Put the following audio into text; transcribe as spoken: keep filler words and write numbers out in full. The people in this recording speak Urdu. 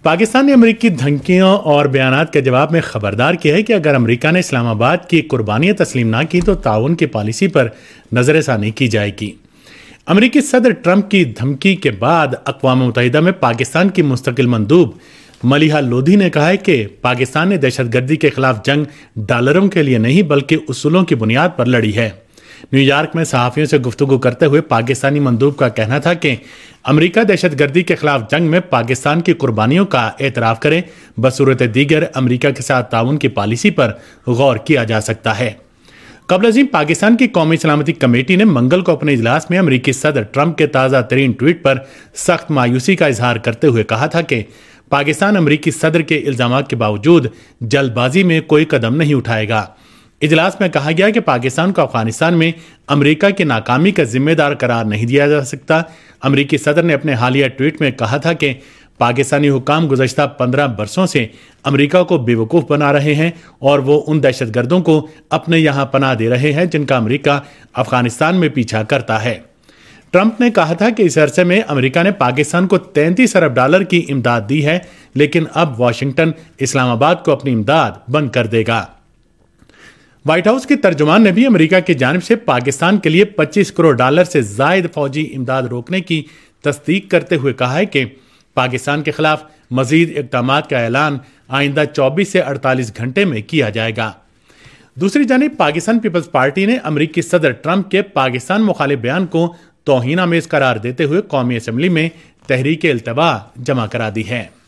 پاکستان نے امریکی دھمکیوں اور بیانات کے جواب میں خبردار کیا ہے کہ اگر امریکہ نے اسلام آباد کی قربانیاں تسلیم نہ کی تو تعاون کی پالیسی پر نظر ثانی کی جائے گی۔ امریکی صدر ٹرمپ کی دھمکی کے بعد اقوام متحدہ میں پاکستان کی مستقل مندوب ملیحہ لودھی نے کہا ہے کہ پاکستان نے دہشت گردی کے خلاف جنگ ڈالروں کے لیے نہیں بلکہ اصولوں کی بنیاد پر لڑی ہے۔ نیو یارک میں صحافیوں سے گفتگو کرتے ہوئے پاکستانی مندوب کا کہنا تھا کہ امریکہ دہشت گردی کے خلاف جنگ میں پاکستان کی قربانیوں کا اعتراف کرے، بصورت دیگر امریکہ کے ساتھ تعاون کی پالیسی پر غور کیا جا سکتا ہے۔ قبل ازیں پاکستان کی قومی سلامتی کمیٹی نے منگل کو اپنے اجلاس میں امریکی صدر ٹرمپ کے تازہ ترین ٹویٹ پر سخت مایوسی کا اظہار کرتے ہوئے کہا تھا کہ پاکستان امریکی صدر کے الزامات کے باوجود جلد بازی میں کوئی قدم نہیں اٹھائے گا۔ اجلاس میں کہا گیا کہ پاکستان کو افغانستان میں امریکہ کی ناکامی کا ذمہ دار قرار نہیں دیا جا سکتا۔ امریکی صدر نے اپنے حالیہ ٹویٹ میں کہا تھا کہ پاکستانی حکام گزشتہ پندرہ برسوں سے امریکہ کو بے وقوف بنا رہے ہیں اور وہ ان دہشت گردوں کو اپنے یہاں پناہ دے رہے ہیں جن کا امریکہ افغانستان میں پیچھا کرتا ہے۔ ٹرمپ نے کہا تھا کہ اس عرصے میں امریکہ نے پاکستان کو تینتیس ارب ڈالر کی امداد دی ہے، لیکن اب واشنگٹن اسلام آباد کو اپنی امداد بند کر دے گا۔ وائٹ ہاؤس کے ترجمان نے بھی امریکہ کی جانب سے پاکستان کے لیے پچیس کروڑ ڈالر سے زائد فوجی امداد روکنے کی تصدیق کرتے ہوئے کہا ہے کہ پاکستان کے خلاف مزید اقدامات کا اعلان آئندہ چوبیس سے اڑتالیس گھنٹے میں کیا جائے گا۔ دوسری جانب پاکستان پیپلز پارٹی نے امریکی صدر ٹرمپ کے پاکستان مخالف بیان کو توہین آمیز قرار دیتے ہوئے قومی اسمبلی میں تحریک التوا جمع کرا دی ہے۔